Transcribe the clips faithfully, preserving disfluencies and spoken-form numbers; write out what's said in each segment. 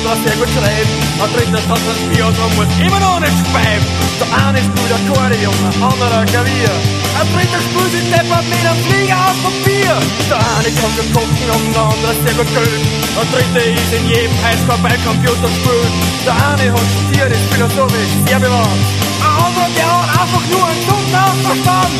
anderer sehr gut schreibt, ein dritter tanzt ein Bier und man muss immer noch nicht speiben. Der eine spielt Akkordeon, ein anderer Klavier, ein dritter spielt sich deppert mit einem Flieger auf Papier. Der eine kann gut kochen und der andere sehr gut grillen, ein dritter ist in jedem Highscore bei Computerspielen. Der eine hat studiert, ist philosophisch sehr bewandt, ein anderer, der hat einfach nur einen gesunden Verstand.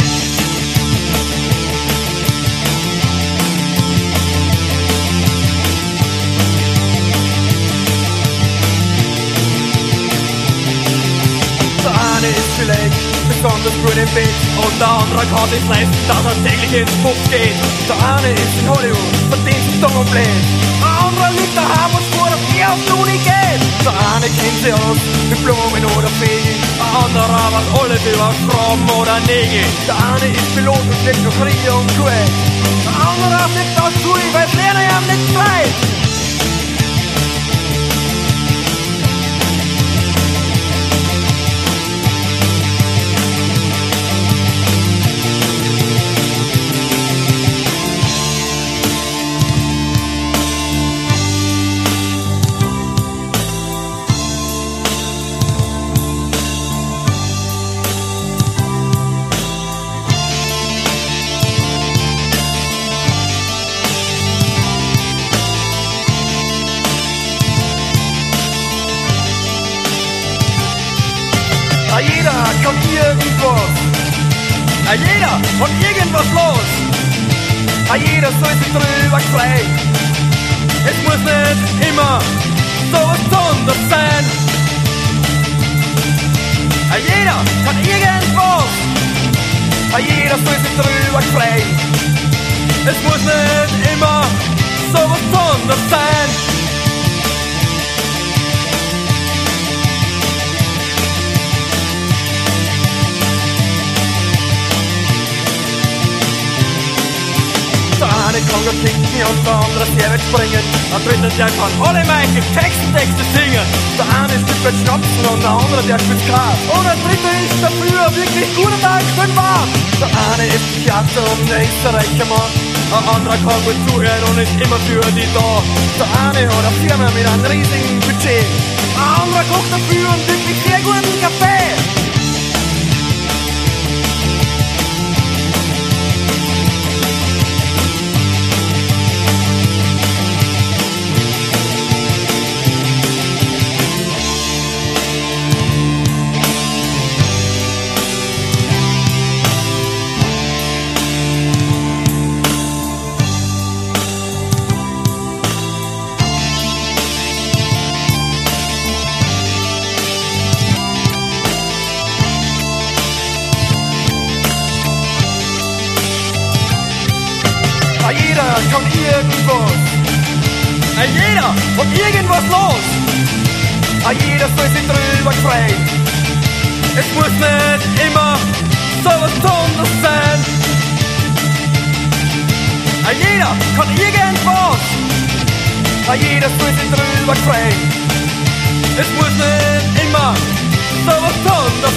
Der eine ist vielleicht besonders gut im Bett und der andere kann sich leisten, dass er täglich ins Puff geht. Der eine ist in Hollywood, verdient sich dumm und blöd. Der andere liegt daheim und vor, dass er auf die Uni geht. Der eine kennt sich aus mit Blumen oder Fegen, der andere was alles über Schrauben oder Nägel. Der eine ist Pilot und fliegt durch Rio und Kuwait. Der andere fliegt aus Schuhe, weil es lernen ihm nicht frei. Jeder kann irgendwas, jeder hat irgendwas los, jeder soll sich drüber freuen. Es muss nicht immer so was Besonderes sein. Jeder kann irgendwas, jeder soll sich drüber freuen. Es muss nicht immer so was Besonderes sein. Der eine kann gut kicken und der andere sehr weit springen. Der dritte, der kann alle Michael Jackson-Texte singen. Der eine spielt mit Schnapsen und der andere, der spielt Skat. Und der dritte ist dafür wirklich gut und alt schön warm. Der eine ist Psychiater und der Österreicher Mann. Der andere kann gut zuhören und ist immer für die da. Der eine hat eine Firma mit einem riesigen Budget. Der andere kocht dafür einen wirklich sehr guten Kaffee. Jeder kann irgendwas, jeder hat irgendwas los, jeder soll sich drüber freuen. Es muss nicht immer so was Besonderes sein. Jeder kann irgendwas, jeder soll sich drüber freuen. Es muss nicht immer so was Besonderes sein.